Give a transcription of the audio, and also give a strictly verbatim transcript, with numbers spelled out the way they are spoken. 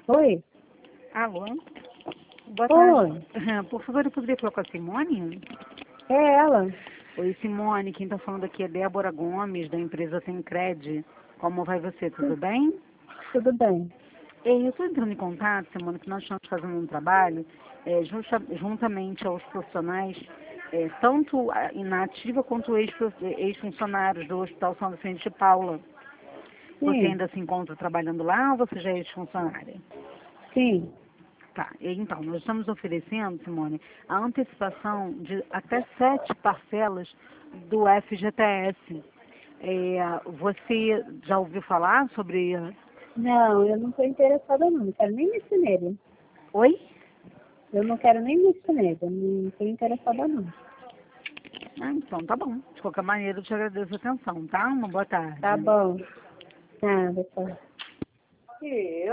Oi? Alô? Boa Oi? tarde. Por favor, eu poderia falar com a Simone? É ela? Oi, Simone. Quem está falando aqui é Débora Gomes, da empresa Temcred. Como vai você? Tudo bem? Tudo bem. Eu estou entrando em contato, Simone, que nós estamos fazendo um trabalho é, justa- juntamente aos profissionais, é, tanto a- na ativa quanto ex- ex-funcionários do Hospital São Vicente de Paula. Você Sim, ainda se encontra trabalhando lá ou você já é ex-funcionária? sim. Tá, e então, nós estamos oferecendo, Simone, a antecipação de até sete parcelas do F G T S. É, você já ouviu falar sobre... Não, eu não estou interessada não. Não quero nem mexer nele. Oi? Eu não quero nem mexer nele. Eu não estou interessada não. Ah, então, tá bom. De qualquer maneira, eu te agradeço a atenção, tá? Uma boa Tá tarde. bom. Nada, tá.